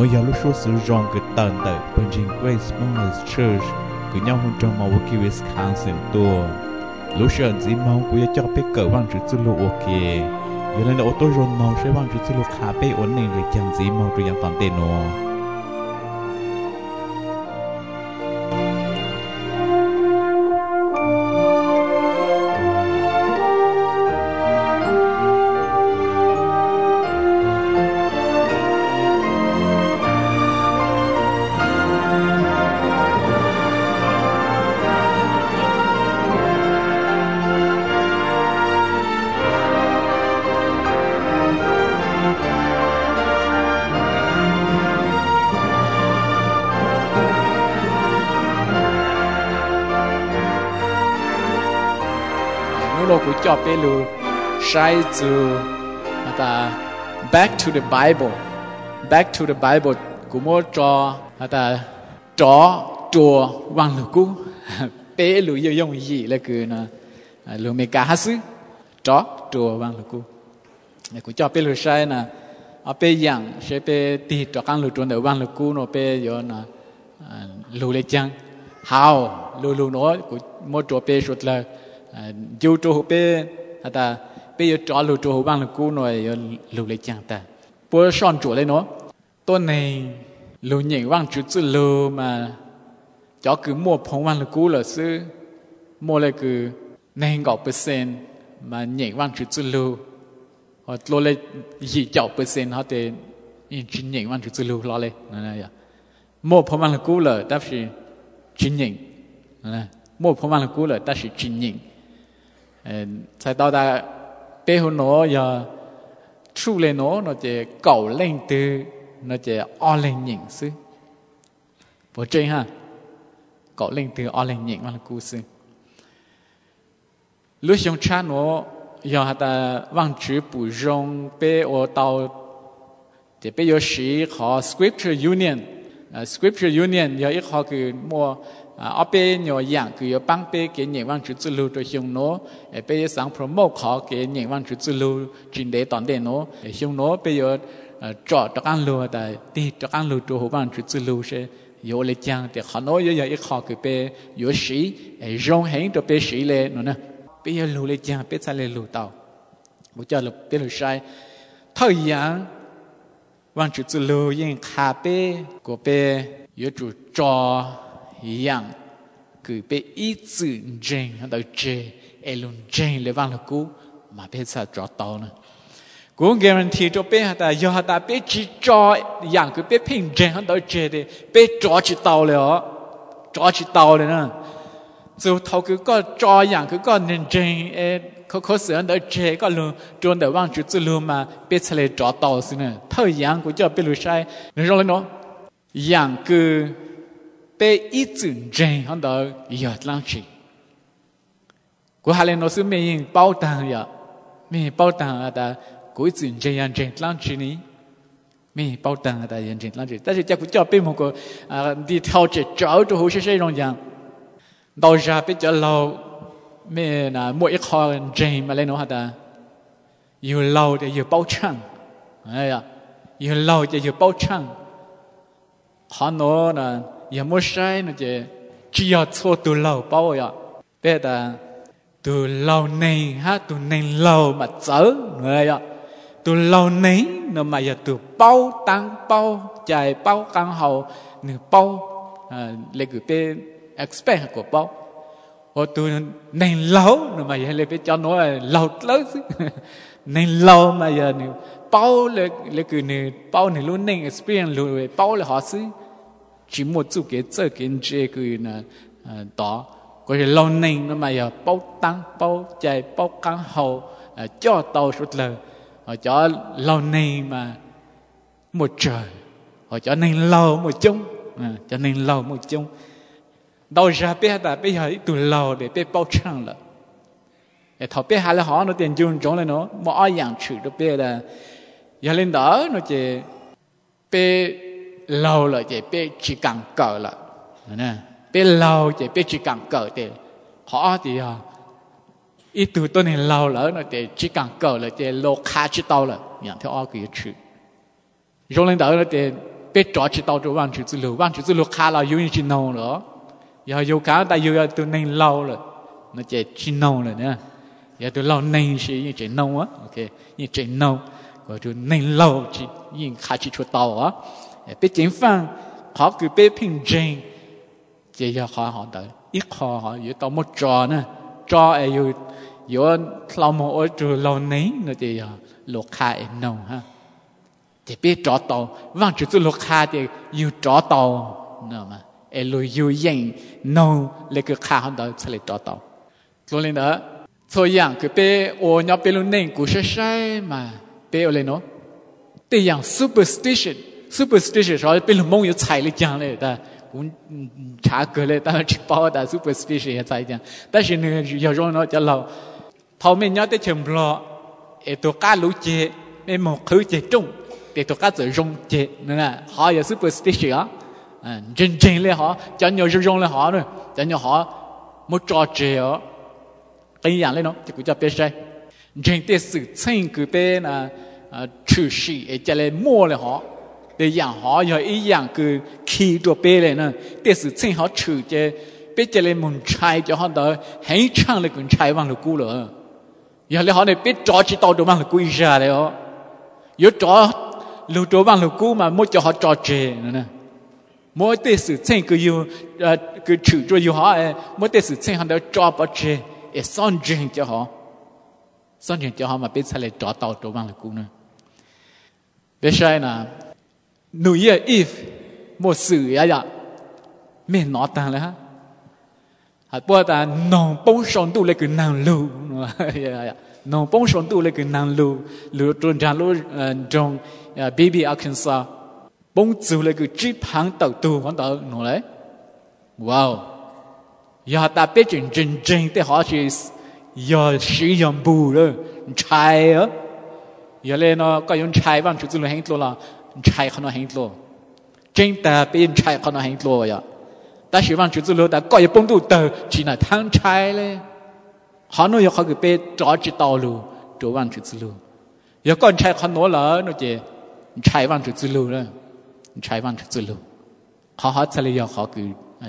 giờ lúc số sử dụng cái tận tại Virgin Grace Memorial Church cứ nhau hôn trong Milwaukee Wisconsin tua lúc sơn dĩ mong cũng cho biết cỡ vang chữ tư lụ ok giờ lên ô tô rôn mong sẽ vang chữ tư lụ khá bê ổn định để chẳng dĩ mong rồi dạng toàn tên nó nó cũng cho bé lu sai từ ta back to the Bible cũng muốn cho ta cho chùa vang lu cú bé lu yêu dùng gì là cứ na lu mấy cá sứ cho chùa vang lu cú cũng cho bé lu sai na ở bé yang sẽ bé đi cho căn lu chùa để vang lu cú nó bé giờ na lu lấy chăng hào lu nó cũng muốn cho bé suốt là dù cho bé ta bây giờ cho lù cho bằng là cú nói lù lấy chăng ta bữa sáng chủ lấy nó tôi này lù nhảy vang chữ chữ lù mà cho cứ mua phong vang là cú là sư mua lại cứ nên gạo %mà nhảy vang chữ chữ lù họ lô lại gì chậu %họ để chỉ nhảy vang chữ chữ lù lo lên này mua phong vang là cú là đáp sĩ chỉ nhảy mua phong vang là cú là đáp sĩ chỉ nhảy sai tao ta bé hôn nó giờ chu lên nó chỉ cầu lên từ nó chỉ o lên nhỉnh sư vô chơi ha cầu lên từ o lên nhỉnh mà là cú sư lúc xong cha nó giờ ta vang chữ bù rong bé ở tàu thì bé có sĩ họ Scripture Union giờ ít họ cứ mua ở bên nhỏ dạng cứ bằng bên cái những văn chữ tư lưu cho chúng nó bên sáng promote họ cái những văn chữ tư lưu trình đề toàn đề nó chúng nó bây giờ chọn cho ăn lưu tại đi cho ăn lưu cho họ văn chữ tư lưu sẽ có lấy chăng thì họ nói giờ ít họ cứ bên có sĩ rong hẹn cho bên sĩ lên nó nè bây giờ lưu lấy chăng bên sai lên lưu tàu bây giờ là bên lưu sai thời gian văn chữ tư lưu những khá bên của bên có chủ cho yang cứ bé ít chữ trên hắn tới trên elon trên lấy vang là cú mà bé sao cho tao nữa cũng guarantee cho bé ta giờ ta bé chỉ cho yang cứ bé pin trên hắn tới trên thì bé cho chỉ tao rồi nè dù thầu cứ có cho yang cứ có nên trên có sự hắn tới trên có luôn cho để vang chữ chữ luôn mà bé sẽ lấy cho tao xí nè thời yang của cho bé lưu sai nên rồi nó yang cứ bé ít chữ trên hắn đó giờ lăng chỉ, của hai lần nó sẽ mình bảo tàng vậy, mình bảo tàng là của chữ trên lăng chỉ này, mình bảo tàng là trên lăng chỉ,但是chắc cũng cho bé một cái đi theo chỉ找就好些些种样，到家bé就lâu，mình là mỗi ít khó trên mà lên nó hả yêu lâu thì yêu bảo trang, ấy à, yêu lâu thì yêu bảo trang, họ nói là giờ mua sai nó chỉ cho từ lâu bao vậy bé ta từ lâu này ha từ này lâu mà chở người ạ từ lâu này nó mà giờ từ bao tăng bao chạy bao căn hậu nửa bao lấy cái bé expect của bao hoặc từ này lâu nó mà giờ lấy bé cho nó lâu lớn này lâu mà giờ nửa bao lấy cái nửa bao nửa luôn này experience luôn bao là họ xứ chỉ một chút cái chế cái là đó có thể lâu nay nó mà giờ bao tăng bao chạy bao căn hậu cho tàu suốt lời cho lâu nay mà một trời cho nên lâu một chung cho nên lâu một chung đâu ra bé ta bây giờ từ lâu để bé bao trang là thọ bé hai là họ nó tiền dùng trong này nó mọi dạng chữ đó bé là giờ lên đó nó chỉ bé lâu là bé chỉ càng cỡ là nè bé lâu bé chỉ càng cỡ thì họ thì ít từ tôi này lâu lỡ nó chỉ càng cỡ là lâu khá chỉ tao là nhận theo cái chữ rồi lên đó nó biết rõ chỉ tao cho vang chữ lu khá là yêu chỉ nâu nữa giờ yêu cá ta yêu từ nên lâu rồi nó chỉ nâu rồi nè giờ từ lâu nên chỉ chỉ nâu á ok như chỉ nâu rồi từ nên lâu chỉ nhìn khá chỉ cho tao á biết chính phang họ cứ biết平静chỉ giờ họ đợi ít họ yêu tao một trò nè trò ấy yêu lâu một ở từ lâu nấy nó chỉ lục khá nâu ha chỉ biết trò tàu vang chữ lục khá thì yêu trò tàu nữa mà lùi yêu yên nâu lấy cái khá hơn đó sẽ lấy trò tàu cho nên đó thôiอย่างคือเป็นโอ้ยเป็นรุ่นหนึ่งกูใช่มาเป็นอะไรเนาะแต่อย่าง superstition เราเป็นรุ่นมงอยู่ใช่เลยจังเลยแต่ผมช้าเกินเลยแต่ที่บอกว่า superstition 也ใช่จัง但是呢有时候เนาะจะเราพอไม่เนาะแต่เชิงรอตัวก้ารู้เจไม่หมกคือเจจงแต่ตัวก้าจะจงเจนั่นแหละเขา有 superstition 真เลยhọ chẳng nhiều rongเลยhọ nữa chẳng nhiều họ một trò chơi cái dạng lên nó thì cũng cho biết sai trên thế sự chân cứ bên trừ sĩ cho lên muaเลยhọ để dạng họ rồi ý dạng cứ khi đồ bên này nè thế sự chân họ trừ cho bên cho lên muốn trai cho họ đó hãy chăng là cũng trai bằng được cũ rồi giờ lên họ này biết trò chỉ tao đồ bằng được cũ ra đấy họ yếu trò lưu đồ bằng được cũ mà mua cho họ trò chơi nữa nè mỗi thế sự chân cứ yêu cứ trừ cho yêu họ mỗi thế sự chân họ đều trò bỏ chơi son chuyện cho họ mà biết sai lại trò tàu trò bằng là cũng nữa biết sai là New Year Eve một sự vậy ạ mình nói ta là hạt bữa ta nòng bông sông tu lấy cái nàng lưu nòng bông sông tu lấy cái nàng lưu trôn tràn lưu trong baby Arkansas bông chú lấy cái chip hàng tàu tu con tàu nói đấy wow giờ ta biết chuyện thì họ chỉ giờ sử dụng bù rồi trái á giờ lên nó có dùng trái bằng chữ là hành lô là trái không nó hành lô chính ta biết trái không nó hành lô vậy ta sử bằng chữ là ta có những bông tu tờ chỉ là thang trái lên họ nói họ cứ biết rõ chỉ tàu luôn chỗ bằng chữ luôn giờ con trái không nói là nó chỉ trái bằng chữ luôn rồi trái bằng chữ luôn họ sẽ lấy họ cứ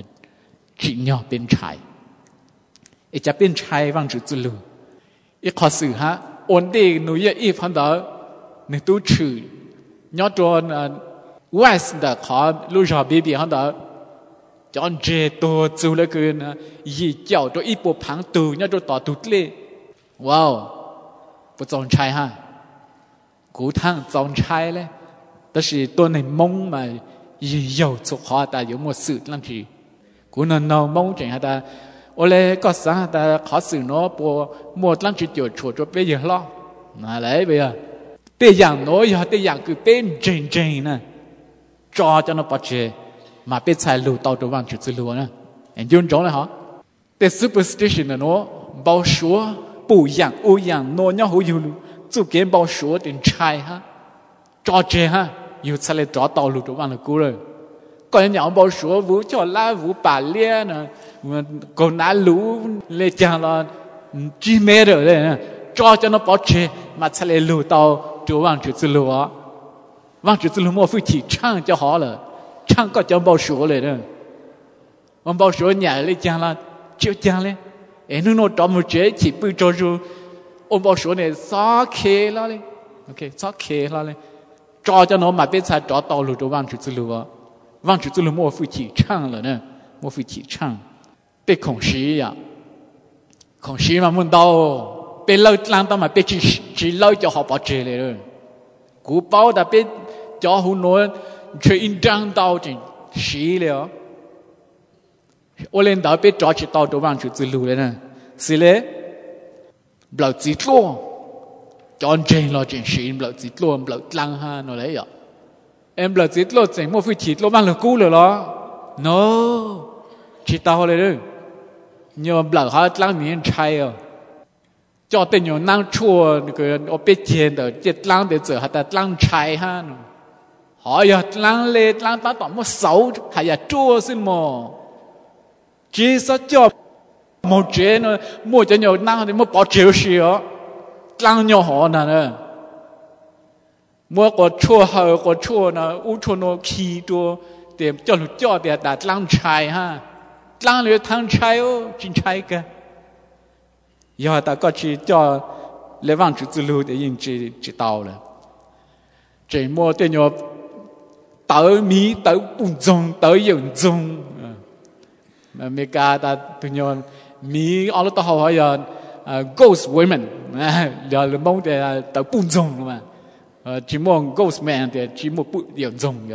chỉ nhỏ bên trái, ítจะเป็นชายวังจุดลุอีกข้อสื่อฮะวันเด็กหนูยี่พันดอในตู้ชื่อยอดจวนวันสุดขอลูกชายเบบี้พันดอจอนเจตัวจูเลยคือนะยี่เจ้าตัวอีปวพังตูยอดจวนต่อตุดเลยว้าว不จงชายฮะกูทั้งจงชายเลยแต่是ตัวในมงมายี่有做好แต่有没事นั่นคือกูนอนนอนมองจังฮะแต่โอเล่ก็สั่งแต่ขอสื่อโน้ปัวหมดหลังจุดจุดชัวร์ไปเยอะล้อมาเลยไปอ่ะแต่อย่างโน้ยแต่อย่างคือเป็นจริงๆนะจอจะนปัจเจมาเป็นชายลู่ต่อตัววันจุดจุดลู่นะเห็นยุ่งจังเลยฮะแต่ superstition นะโน้เบาชัวปู่อย่างอูอย่างโน้ยหูอยู่จู่เกมเบาชัวเป็นชายฮะจอเจฮะอยู่ชายเลยจอต่อลู่ตัววันเลยกูเลยก็ยังบอกชัววูจอลาวูป่าเลี้ยนะก็น่ารู้เลยจังละจีเมอร์เลยนะจอจะนปอเชมาทะเลลู่到ตัววังจุดลู่วังจุดลู่มั่วฟื้นที่ช่างจะหอเลยช่างก็จะบอกชัวเลยนะมันบอกชัวเนี่ยเลยจังละเจียวจังเลยนู่นจอมเจจีปืนจอจูมันบอกชัวเนี่ยซอเคแล้วเลยโอเคซอเคแล้วเลยจอจะนมาเป็นชายจอ到ลู่ตัววังจุดลู่望住做了莫夫起唱了呢，莫夫起唱，被孔熙呀，孔熙嘛问到，被捞浪到嘛被只捞就好把这来了，古包的被叫胡诺却应当到这西了，我领导被抓去到都望住做路了呢，是嘞，不老自多，叫真了真是不老自多，不老浪哈那来呀。em là chỉ lo chỉnh một phi chỉ lo mang được cũ rồi đó, no, chỉ taoเลยด้วยnhiều bậc họ lăng miếng chai à, cho tên nhiều năng chua cái ở bên trên đó, chỉ lăng để chờ họ lăng chai ha, họ giờ lăng lên lăng ta toàn một sáu, hay là chua xin mò, chỉ sao cho một chuyện nữa, mua cho nhiều năng thì mua bỏ triệu xíu, lăng nhiều họ nè. mua có chua nó u chua nó khí chua để cho lụt cho để đặt lăng chai ha lăng lưỡi thang chai ô chính chai cả giờ ta có chỉ cho lấy vàng chữ lưu để nhìn chỉ tàu là chỉ mua tiền nhỏ tới mí tới bùn rong tới dựng rong mà mấy cái ta tụi nhỏ mí ở lúc tao hỏi giờ ghost women giờ là mong để tới bùn rong mà chỉ mua ghost man thì chỉ mua bùn dựng rong vậy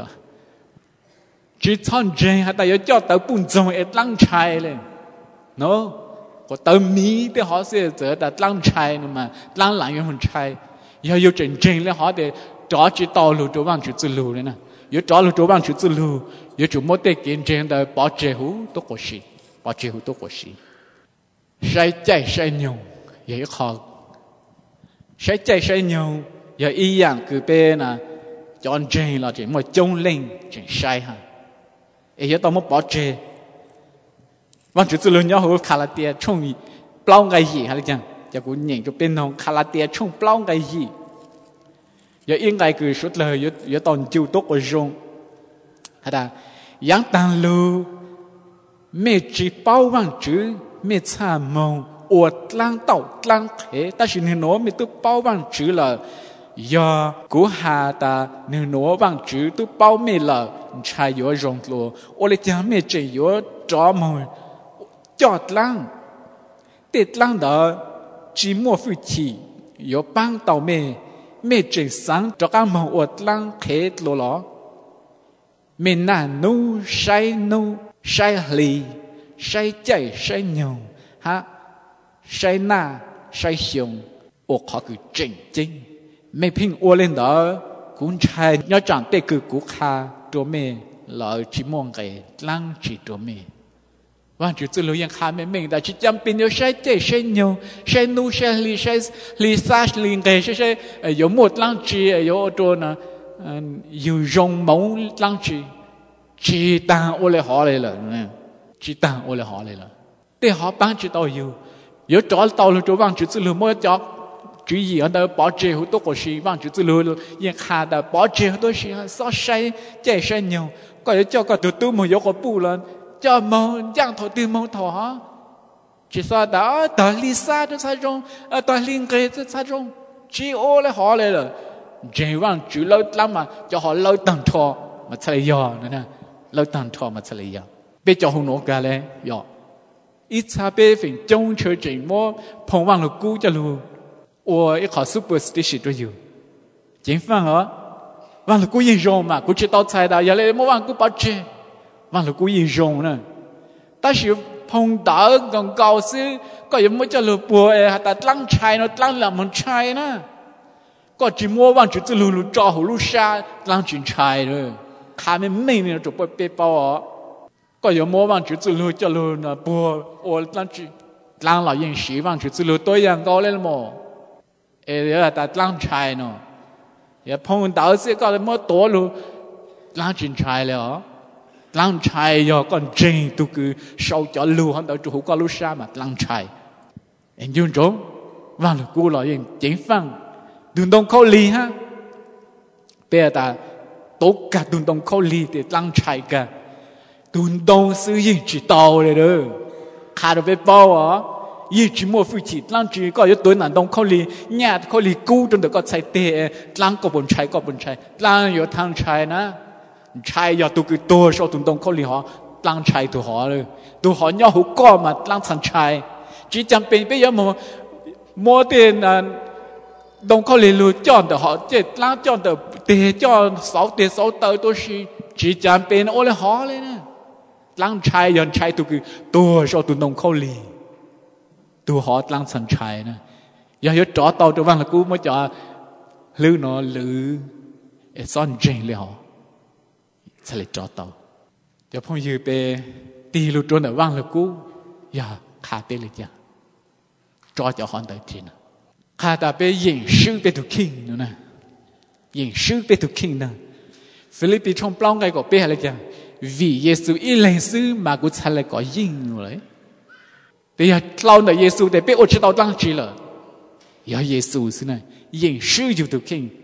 chỉ chọn chơi hay ta giờ cho tới bùn rong để lăng chai lên nó có tới mí để họ sẽ giờ đã lăng chai mà lăng lại những mình chai giờ yêu trình lên họ để cho chỉ tàu lụt chỗ vàng chữ lưu đấy nè giờ cho lụt chỗ vàng chữ lưu giờ chủ mỗi cái kiến trên đời bỏ chế hú tốt quá xí bỏ chế hú tốt quá xí sai chạy sai nhung giờ khó sai chạy sai nhung giờ ý dạng cứ bên là chọn trình là chỉ một trông lên chỉ sai ha giờ tao mới bỏ chế vàng chữ lưu nhau hú khá là tiền chung bao ngày gì hay là chẳng giờ cũng nhìn cái bên nó khá là tiền chung bao ngày gì giờ yên ngày cứ suốt lời giờ toàn chịu tốt ở trong, hay là yang tàng lưu mẹ chỉ bao vàng chữ mẹ cha mong ở lang tàu lang thế, ta chỉ nên nói mẹ tôi bao vàng chữ là giờ cú hà ta nên nói vàng chữ tôi bao mẹ là trai giờ rong lúa, ở đây cha mẹ chỉ giờ cho mồi chọt lang, tết lang đó chỉ mua phi chỉ giờ băng tàu mẹ chỉ sáng cho các mong ở lang thế lúa ló mẹ nà nu sai lì sai chạy sai nhung ha sai na sai xiong ở khó cứ chính mẹ pin ở lên đó cũng trai nhớ chẳng để cứ cú kha cho mẹ là chỉ mong cái lang chỉ cho mẹ và chỉ tự lưu yang kha mẹ mình đã chỉ chăm pin nhớ sai chạy sai nhung sai nu sai lì sa lì cái sai có một lang chỉ có cho nó有用毛浪子，只当我来好来了，只当我来好来了。对好帮助到有找到了就帮助之路，莫找注意啊，那保持好多个事，帮助之路了，也看到保持好多事啊，少晒再晒牛，个有叫个都没有个布了，叫毛样头对毛头哈，只说到离沙这才中，到另个这才中，只我来好来了。chỉ vang chữ lâu lắm mà cho họ lâu tầng thọ mà thay do nữa nè lâu tầng thọ mà thay do bây giờ hùng nổ cả lên do ít xa bây phải trông chơi chuyện mua phong vang là cú cho luôn ủa ít họ superstition cho you chính vang hả vang là cú yên rong mà cú chỉ tao thay đó giờ lại mua vang cú bảo chế vang là cú yên rong nè ta chỉ phong đỡ còn cao sư có gì mới cho lừa bùa hay ta lăng chai nó lăng làm một chai nè có chỉ mua vàng chỉ từ lù cho hồ lù sa làm chuyện trai rồi, khai mình nó chụp bê bao có nhiều mua vàng chỉ từ lù cho lù là bùa, làm chuyện làm là yên sĩ vàng chỉ từ lù tôi yang cao lên mò, là ta làm trai nó, phong đạo sĩ có mua tổ lù làm chuyện trai rồi, làm trai rồi còn trình tu cứ sau cho lù hắn đạo chủ có lù sa mà làm trai, anh dùng trống vàng là cú là yên chính vàng đun đông khâu lì ha bây giờ ta tốt cả đun đông khâu lì để lăng chạy cả đun đông sử dụng chỉ tàu này đó khá là về bao á ý chỉ mua phi chỉ lăng chỉ có yếu tố là đông khâu lì nhà khâu lì cũ trong đó có chạy tê lăng có bốn chạy lăng yếu thang chạy na chạy yếu tụ cứ to sau đun đông khâu lì họ lăng chạy tụ họ rồi tụ họ nhau hú co mà lăng thang chạy chỉ chẳng bên bây giờ mua tiền đông khâu lì lù chọn được họ chết lăng chọn được tiền cho sáu tờ tôi chỉ chẳng bên ô lê họ lên nè lăng chạy dần chạy tụ cứ to sau tụ đông khâu lì tụ họ lăng sẵn chạy nè giờ chó tàu cho vang là cú mới cho lư nó lư son trình liền họ sẽ lấy chó tàu cho phong dư về tì lù trốn ở vang là cú giờ khá tê lịch giờ cho họ tới trên khá ta về diễn sư về thuộc kinh nữa nè diễn sư về thuộc kinh nè Philippi trong bao ngày có bé là gì vì Giêsu ý lên sư mà cũng sẽ lại có diễn rồi bây giờ lâu nữa Giêsu để bé ở trên tàu đang chỉ là giờ Giêsu thế này diễn sưอยู่thuộc kinh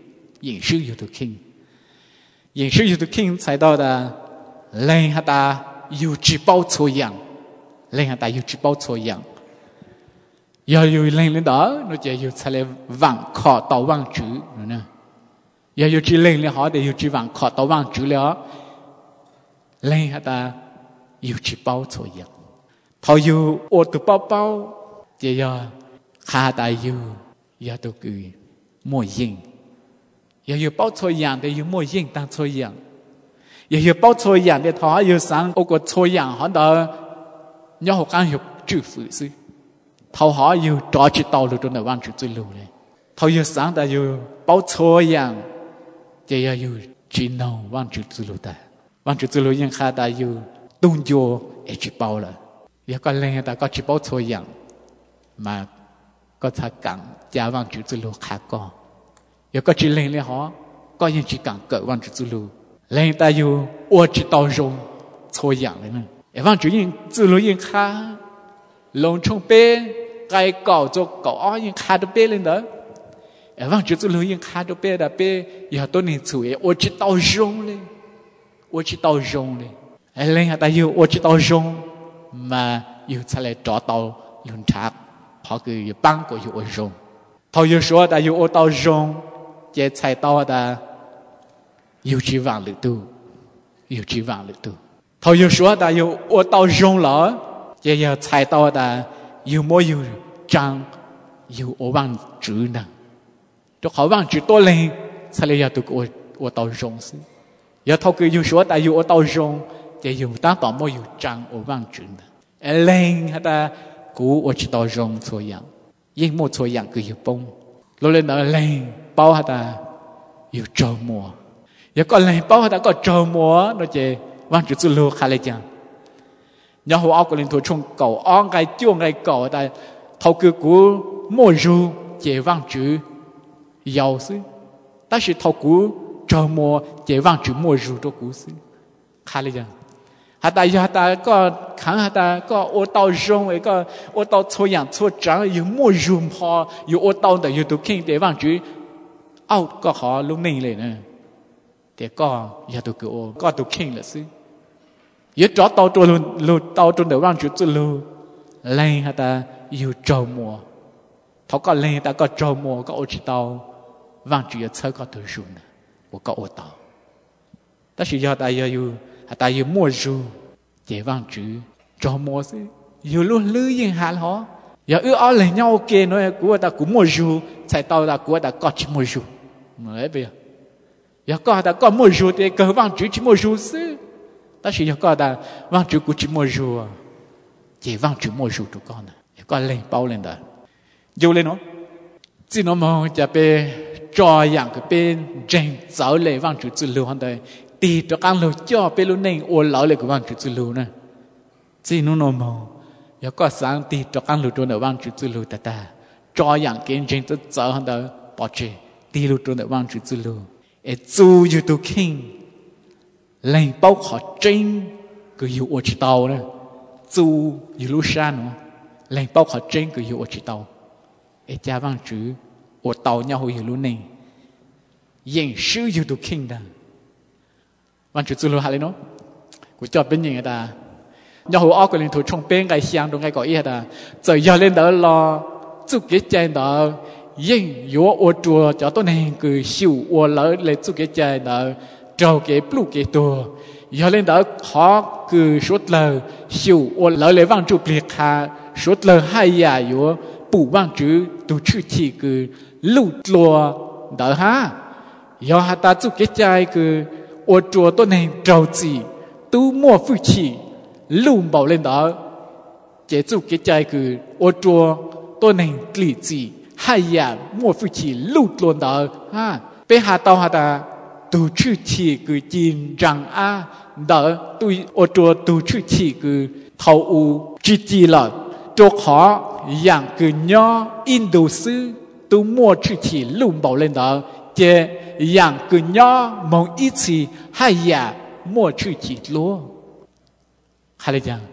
影视有的听，影视有的听才到的，人哈达有只包错样，人哈达有只包错样，要有人领导，那就有才来往靠到往主呢，要有只人领好的有只往靠到往主了，人哈达有只包错样，他有我的包包，就要哈达有要都个莫应。要有包错样的有莫应当错样，要有包错样的他有上我个错样，好到要好干有祝福是，他好有找知道路中的往主之路嘞，他有上的有包错样，就要有知道往主之路的，往主之路因哈达有动作也知包了，要个人的个知包错样，嘛个才讲加往主之路卡个。有个只人了哈，个人只讲个往主之路，人大有我知道容错样了呢。往主因之路因卡，龙冲边该搞做搞啊因卡都边了的，往主之路因卡都边的边，要多年处诶，我知道容嘞，我知道容嘞，人大有我知道容，嘛有才来找到轮查，好个有帮过有我容，他有说的有我到容。也才到的有指望了都，有指望了都。他又说的有我到容了，也要才到的有没有章，有我望主呢？就好望主多人才来要都我到容是。要他个又说的有我到容，也有当到没有章我望主呢？人他的古我知道容错样，因没错样个有崩，罗人的人。包下的有周末，有个人包下的个周末，那就往主之路开来讲。然后我个人头从狗，安该叫该狗的，头个股没入也往主要是，但是头股周末也往主没入的故事，开来讲。哈达有哈达个看哈达个我到容一个我到错样错章有没入好有我到的有都听得往主。ก็ขอลุงนิ่งเลยนะแต่ก็อย่าตัวกูก็ตัวเข่งละสิยึดจ่อเตาตัวลุเตาตัวเดือดว่างจุดจุลุแรงฮะแต่อยู่จอมัวเขาก็แรงแต่ก็จอมัวก็โอจิเตาว่างจุดยึดเชื่อก็ตัวรุ่นนะ我ก็โอเตาแต่是要แต่อยู่แต่อยู่มัวรุ่เจ้าว่างจุดจอมัวสิอยู่ลุ่นลื้อยังหาหรออย่าเอาเลยเนี่ยโอเคหน่อยกูว่าแต่กูมัวรุ่ใส่เตาแต่กูว่าแต่ก็ชิมัวรุ่ไม่ไปอย่าก็แต่ก็มัวรู้แต่ก็ว่างจุดมัวรู้สิแต่是อย่าก็แต่ว่างจุดกูชิมัวรู้เจ้าว่างจุดมัวรู้ทุกคนนะอย่าก็เล่นเป้าเล่นได้อยู่เลยเนาะจีนมองจะไปจออย่างก็เป็นเจงเจ้าเลยว่างจุดจุลูฮันได้ตีตัวกันเราจ่อไปรู้หนึ่งโอเหล่าเลยก็ว่างจุดจุลูนะจีนมองอย่าก็สร้างตีตัวกันเราตัวเดียวว่างจุดจุลูแต่จออย่างเก่งเจงตัวเจ้าฮันได้ปอเจตีลูตัวเดียวว่างจุดจุลูจูอยู่ตัวคิงแรงเป้าขอจริงก็อยู่อจิตเอานะจูอยู่ลูชาเนาะแรงเป้าขอจริงก็อยู่อจิตเอาจ้าว่างจื้ออดเตาเนี่ยอยู่ลูนี่ยังชื่ออยู่ตัวคิงดังว่างจุดจุลูหาเลยเนาะกูจอบเป็นยังไงตาเนี่ยหัวออกก็เลยถูกชงเป็นไก่เชียงตรงไก่ก่อเอี้ยตาจะยาเล่นเดอรอจุกเกจใจเดอยิ่งอยู่อดตัวจะต้นเองคือชิวอดแล้วเลยจุกเกจใจเดอเจ้าเก็บปลูกเก็บตัวยาเล่นเดอขอคือชุดเลยชิวอดแล้วเลยว่างจุเปลี่ยนคาชุดเลยให้ยาอยู่ปู่ว่างจื้อดูชื่อที่คือลูกตัวเดอฮะยาหาตาจุกเกจใจคืออดตัวต้นเองเจ้าจีตู้มั่วฟื้นชีลูกบอกเล่นเดอเจ้าจุกเกจใจคืออดตัวต้นเองกลีจีให้ยามั่วฟื้นชีลูกตัวเดอฮะไปหาเตาหาตาดูชื่อที่คือจีนจังอาเดอตุยอตัวดูชื่อที่คือเท่าอูจีละตัวขออย่างคือย่ออินโดซีตัวมั่วชื่อที่ลุงบอกเล่นเดอเจอย่างคือย่อมองอีชีให้ยามั่วชื่อที่ล้วนใครเลยจัง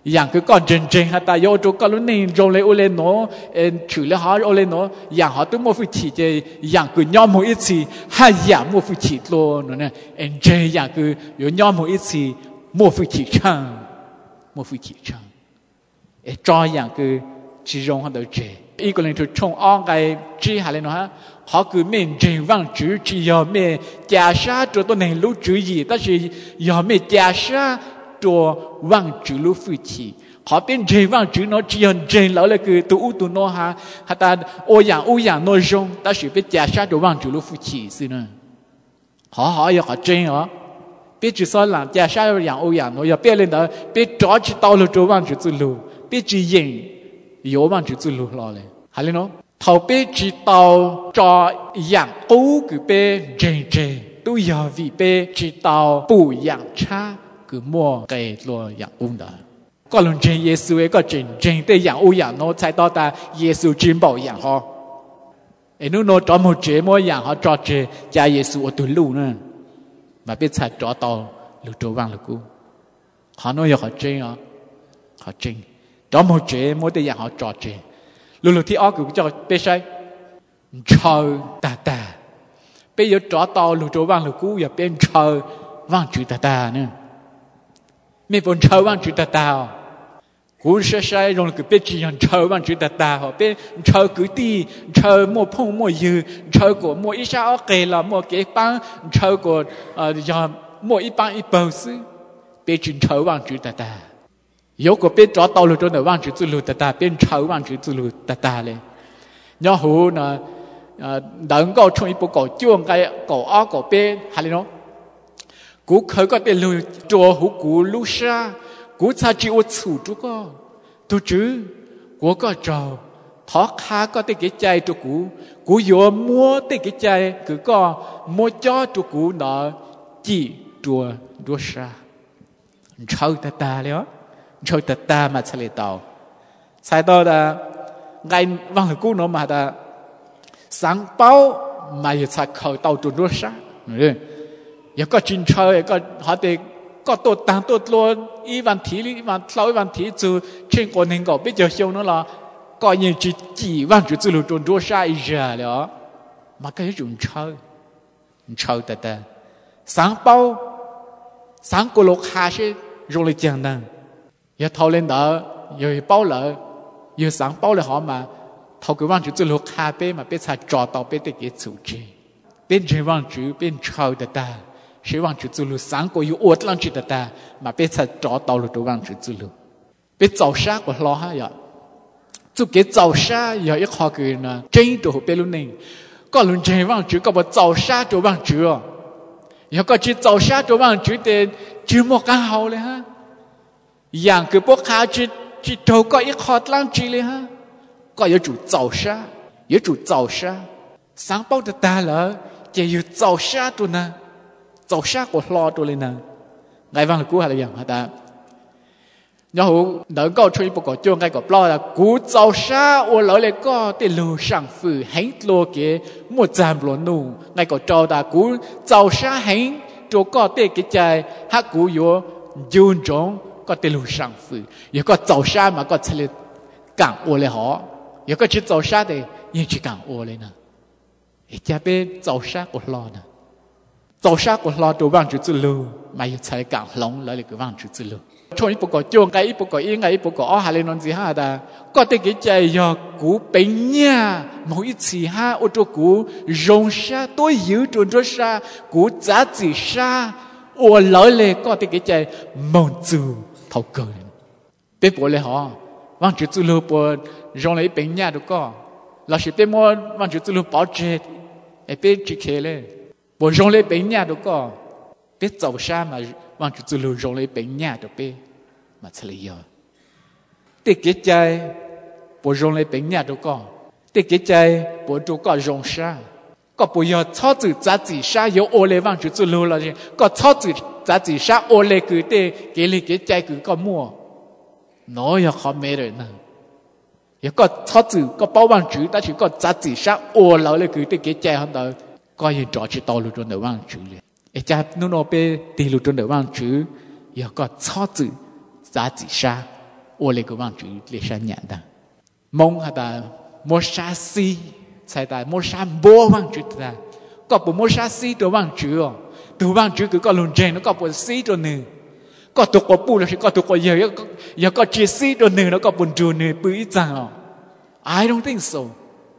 อย่างคือก่อนเจงฮะแต่โยจุก็รู้นี่โรงเลยโอเลโนถือเลยฮะโอเลโนอย่างฮะตุ้มโมฟิชีเจอย่างคือย่อมโมอิซีฮะอย่างโมฟิชีโลนั่นเนี่ยเจอย่างคืออย่อมโมอิซีโมฟิชีช่างโมฟิชีช่างจออย่างคือจีรงฮะเดเจอีกคนหนึ่งถูกชงอ้องไกจีหาเลยเนาะฮะเขาคือไม่เจงว่างจื้อจียอมไม่จ่าชาตัวหนึ่งรู้จื้อยี่แต่是ยอมไม่จ่าชาตัวว่างจื้อรู้ฟิชีขอเป็นเจงว่างจื้อเนาะจียอนเจงแล้วเลยคือตัวอุตุโนฮะฮัตตาโออย่างโนจงแต่是เป็นจ่าชาตัวว่างจื้อรู้ฟิชีสินะ好要好真哦别只说人家啥样欧阳喏要别人的别着急到了做忘记之路别只赢有忘记之路了嘞还有喏头别知道着样欧个别真都要为别知道不一样差个么给落样欧的ก็ลงเจเยซูก็จริงแต่อย่าง欧อย่างโนใช้ต่อตาเยซูจริงบอกอย่างฮอไอ้นู่นโนจอมเจมอย่างฮอจอเจจ่าเยซูอตุลูนะมาเป็นชาจอตอหรือตัวว่างหรือกูเขาโน้อยเขาจริงอ่ะเขาจริงจอมเจมแต่อย่างเขาจอเจลูที่ออกกูจะเป็นใช่ชาวตาเป็นอยู่จอตอหรือตัวว่างหรือกูอย่าเป็นชาวว่างจุดตาเนี่ยไม่เป็นชาวว่างจุดตากูใช่ลงกูเป็นจีนชาวว่างจุดตาเขาเป็นชาวกูตีชาวมัวพงมัวยืชาวกูมัวอิชาอเกลมัวเก็บปังชาวกูยอมมัวอีปังอีเปิลซึเป็นจีนชาวว่างจุดตา有个被找到了中的忘记之路的大，变超忘记之路的大嘞。然后呢，能够从一步搞就该搞二搞边，还有喏，古可个的路做好古路上，古才只我处住个，都知我个找，他卡个的个ใจตัวกู有摸的个ใจคือก็摸จอตัวกูเนาะจีตัวซา超ตาแล้วcho ta mà xử lý tàu sai đó là ngày vang hữu nó mà là sáng bao mà yêu sai khẩu tàu tuần đua sa rồi giờ có chính chơi có họ thì có tổ tăng tổ luôn ý văn thí chú trên con hình có biết giờ xong nó là có những chỉ văn chữ chú tuần đua sa ý giờ đó mà cái chuyện chơi ta sáng bao sáng cô lộc hà sẽ rồi lại chẳng năng giờ thâu lên đó giờ bao lợ giờ sáng bao lợ họ mà thâu cái văn chữ từ lúc hà bê mà bê xài trò tàu bê để cái chủ chế bên trên văn chữ bên trâu đất ta sẽ văn chữ từ lúc sáng có yêu uất văn chữ đất ta mà bê xài trò tàu lúc văn chữ từ lúc bê giàu sa của lo ha giờ chụp cái giàu sa giờ ít họ cái là trên đồ bê luôn này có luôn trên văn chữ có một giàu sa đồ văn chữ giờ có chỉ giàu sa đồ văn chữ để chữ một cái hậuเลยฮะอย่างคือพวกเขาจิตโตก็อีกขอดล่างจีเลยฮะก็有主造杀有主造杀sáng bao的大了也有造杀ตัวนะ造杀ก็รอตัวเลยนะไงบ้างกูอะไรอย่างฮะตา然后能够吹不过就该个不了古造杀我老来个的路上飞很多个莫站不路ไงก็เจ้าตา古造杀很ตัวก็เตะกิจใจฮักกูอยู่ยืนจงก็เตลุ上飞有个早沙嘛ก็出来讲我嘞好有个去早沙的也去讲我嘞呢一家被早沙我老呢早沙我老都忘记之路嘛有才讲龙来了个忘记之路从一步个就该一步个应该一步个哦还来弄之下的ก็เตกิใจยอกูเป็นเนี่ย某一次哈我做กู容沙多有做做沙กู咋子沙我老嘞ก็เตกิใจ蒙住thâu cơ bé bố lẽ họ văn chữ từ lúc bố rong lấy bệnh nhà được co là chỉ bé mua văn chữ từ lúc bảo chết bé chỉ kể lên bố rong lấy bệnh nhà được co bé giàu sa mà văn chữ từ lúc rong lấy bệnh nhà được bé mà xử lý rồi để cái trái bố rong lấy bệnh nhà được co để cái trái bố được co rong sa có bố giờ cho chữ giá trị sa有ô lẽ văn chữ từ lúc là gì có cho chữ giá trị sa ô lẽ cứ để cái lý cái trái cứ có mua nó ya khó mê rồi nè ya có cho chữ có bao văn chữ ta chỉ có giá trị sa ô lẽ là cứ để cái trái hơn đó có những trò chỉ tao lưu trong đầu văn chữ liền cái trái nó bê đi lưu trong đầu văn chữ ya có cho chữ giá trị sa ô lê của vang chữ lê sa nhạn ta mong hà ta mua sa si sai ta mua sa bố vang chữ ta có bộ mua sa si đồ vang chữ đồ vang chữ cứ có lồn chèn nó có bộ si đồ nè có tụ có bu là có tụ có giờ có chia si đồ nè nó có buồn chua nè bự chăng I don't think so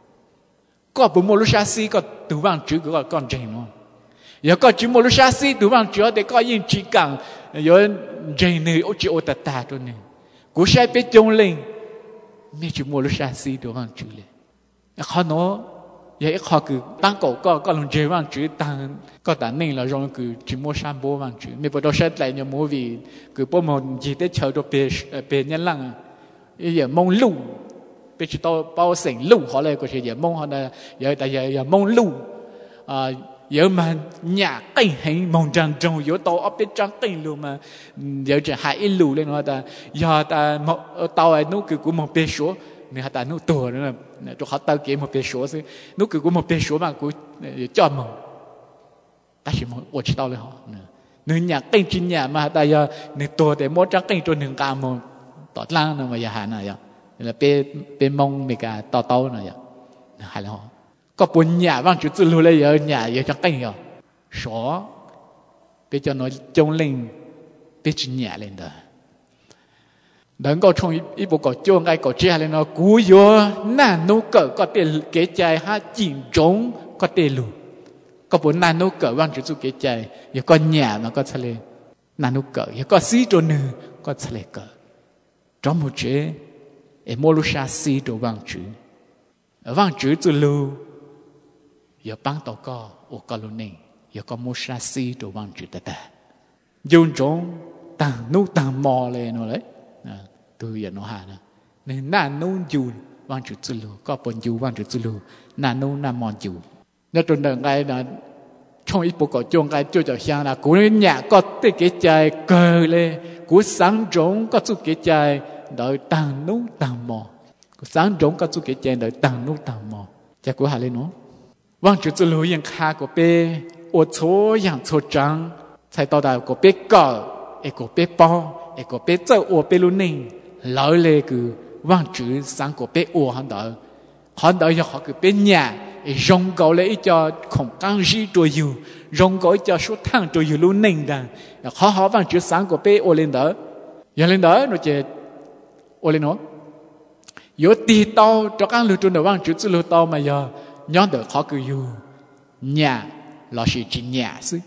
có bộ mua sa si có đồ vang chữ cứ có con chèn nó giờ có chỉ mua sa si đồ vang chữ để có yên chỉ càng giờ chèn nè ô chỉ ô ta ta đồ nè cú sai biết trông lên mấy chỉ mua sa si đồ vang chữ lên khó nó vậy khó cứ tăng cổ có lòng chơi vang chữ tăng có đã nên là rồi cứ chỉ mua sam bố vang chữ mấy bữa đó sẽ lại nhiều mua vì cứ bố một gì tới chờ đồ bề nhân lăng giờ mong lù bây giờ tao bao sỉnh lù họ lại có thể giờ mong họ là giờ tại giờ mong lù giờ mà nhà cây hình mong trăng trồng giờ tao ở bên trăng cây luôn mà giờ chỉ hai lù lên họ ta giờ ta tao ấy nó cứ cũng một bề số mình hạt nụ tổ nữa là cho họ tao kiếm một bề số chứ nụ cứ có một bề số mà cứ cho mong ta chỉ muốn tôi chỉ taoเลยhọ nương nhà cây trên nhà mà ta giờ nương tổ để mua trắng cây cho nương cà mong tọt lang nữa mà giờ hàng này là bề mong mình cả tao này hay là họ có bốn nhà vang chữ lưu lấy giờ nhà giờ trắng cây rồi số bây giờ nói trông lên bây giờ nhà lên đó đừng có trong ý bộ có cho ngay có chia lên nó cú vô nà nô cỡ có thể kế chạy ha chỉnh trống có thể lù có bốn nà nô cỡ vang chữ kế chạy giờ có nhà mà có thể lên nà nô cỡ giờ có xí đồ nư có thể lên cỡ trong một chế em mua lu sa xí đồ vang chữ từ lù giờ băng tàu co ô co lù nè giờ có mua sa xí đồ vang chữ ta dùng trống tàng nô tàng mò lên nó đấy từ giờ nó hà nè nên nà nôn dù vang chữ chữ lù có bốn dù vang chữ chữ lù nà nôn nà mòn dù nếu trong đời ngay là trong ít bộ có chung cái cho sang là cú nhà có cái trái cờ lên cú sáng trống có chút cái trái đợi tàng nôn tàng mò cú sáng trống có chút cái trái đợi tàng nôn tàng mò chắc cú hà lên nó vang chữ chữ lùยังคาcủa pe ô số yang số trắng sai tao đào của pe cờ của pe bao của pe châu ô pe lu ninh lão lệ cứ vang chữ sáng của bé ô hắn đỡ giờ họ cứ bên nhà rong cầu lấy cho không căng gì trôi yêu rong cầu cho số thằng trôi yêu luôn ninh đà họ vang chữ sáng của bé ô lên đỡ giờ lên đỡ nó chỉ ô lên nó giờ tì tao cho các lưu trôn được vang chữ chữ lưu tao mà giờ nhón được họ cứ yêu nhà là sự chỉ nhà xí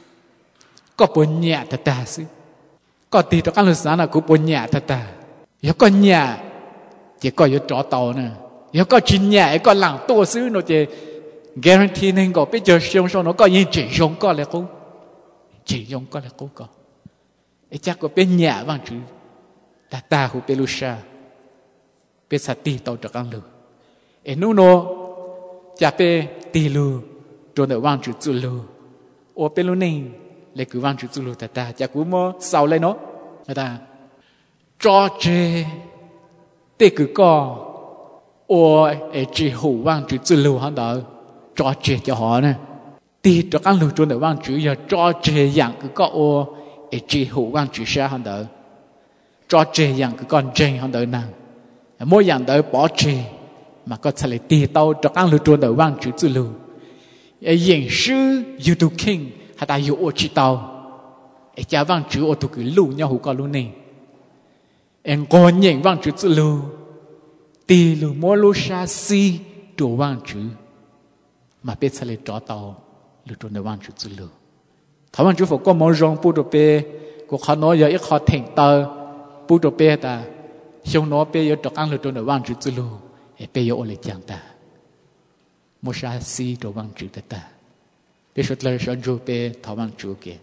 có bốn nhà thật ta xí có tì cho các lưu sáng là cũng bốn nhà thật ta giờ có nhà chỉ có giờ trọ tàu nè giờ có chuyện nhà có làng tổ sư nó chỉ guarantee nên có bây giờ xong xong nó có những chỉ dùng có là cũng chỉ dùng có là cũng có ấy chắc có bên nhà vang chữ ta của Pelusa bên sát tì tàu cho các lừa ấy nó chả bên tì lừa rồi nó vang chữ chữ lừa ô Pelunin lấy cứ vang chữ chữ lừa ta chả cũng mua sau lấy nó ta cho chế để cứ có ô chỉ hủ vang chữ chữ lưu hắn đó cho chế cho họ nè đi cho các lưu trốn để vang chữ giờ cho chế dạng cứ có ô chỉ hủ vang chữ xa hắn đó cho chế dạng cứ con chế hắn đó nè mỗi dạng đó bỏ chế mà có thể đi tàu cho các lưu trốn để vang chữ chữ lưu hiện sư YouTube King hay ta yêu ô chỉ tàu cha vang chữ ô tu cứ lưu nhau hủ có lưu này em còn nhìn vang chữ chữ lưu tì lưu mua lưu sa si đồ vang chữ mà biết sẽ lấy trọ tàu lưu trốn để vang chữ chữ lưu thằng vang chữ phải có món rong bù đồ bê của họ nói giờ ít họ thèn tờ bù đồ bê ta xong nó bê giờ trọ ăn lưu trốn để vang chữ chữ lưu bê giờ ô lấy chẳng ta mua sa si đồ vang chữ ta bê xuất lời sân du bê thằng vang chữ kia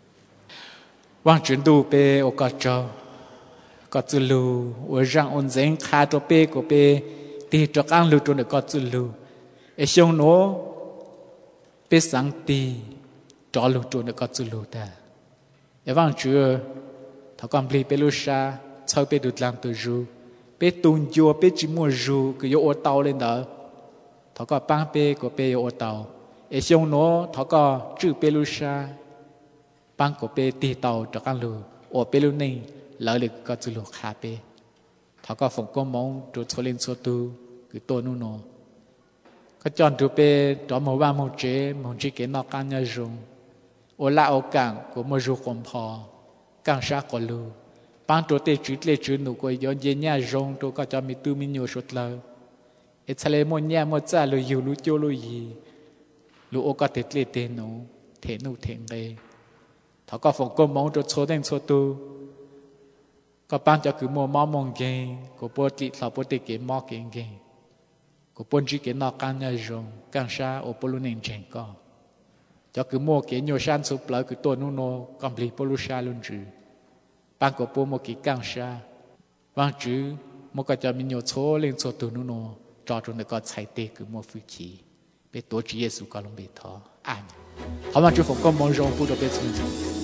vang chữ du bê ô có cho có chữ lưu ở rằng ôn dễ khá cho bê của bê thì cho ăn lưu trốn được có chữ lưu ở xong nó bê sáng tì cho lưu trốn được có chữ lưu ta ở vang chữ thọ con bì bê lưu sa sau bê được làm từ ru bê tuôn chùa bê chỉ mua ru cứ vô ô tàu lên đó thọ con băng bê của bê ô tàu ở xong nó thọ con chữ bê lưu sa băng của bê tì tàu cho ăn lưu ở bê lưu ninh lỡ được có chữ lưu khá bê thọ có phòng có mong trụ cho lên số tu cứ tôi nu nó có chọn trụ pe đó một ba một chế cái nó càng nhớ dùng ô la ô càng của một dù không phò càng xa có lưu ban trụ tê chữ lệ chữ nụ của yon dễ nhà dùng trụ có cho mi tu mi nhiều sốt lờ ít xale một nhà một cha lưu yêu lưu tiêu lưu gì lưu ô có thể lệ tê nụ thế đây thọ có phòng có mong trụ số đen số tu có ban cho cứ mua mò mong ghê của bố tị thọ bố tị cái mò cái ghê của bố chỉ cái nọ càng nhà dùng càng xa ở bố luôn nên chèn co cho cứ mua cái nhiều san sụp lại cứตัวนู้นก็บลีบลูชาลุนจืบางก็ปูmua cái càng xa bangจืmuaก็จะมีnhiều số lên sốตัวนู้นจอดตรงนั้นก็ใช้เตะคือmuaฟื้นชีเป็นตัวจีเยซูก็ลงไปท้ออ่านเขามาจุดฝนก็มองรงปูตัวเป็นสิ่ง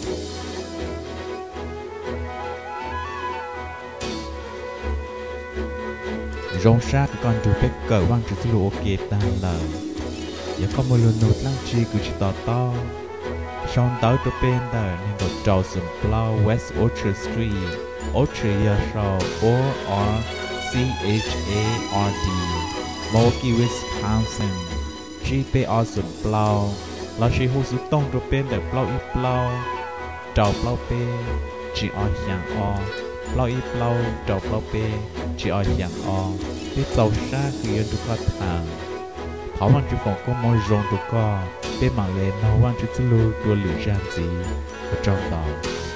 rong sát còn chủ bếp cờ vang chữ lụa ok ta là giờ có một lần nốt lăng chi cứ chỉ to xong tới cho bên đời nên có trâu sầm plow West Orchard Street Orchard ya sau ORCHARD Milwaukee Wisconsin GPR sầm plow là chỉ hồ sơ tông cho bên đời plow ít plow trâu plow pe chỉ ở hàng o plow ít plow trâu plow pe chỉ ở hàng o biết tàu xa khi ở được phát hàng họ mang chữ phòng có môi rồng được co bên mạng lên nó mang chữ lưu đua lửa ra gì ở trong đó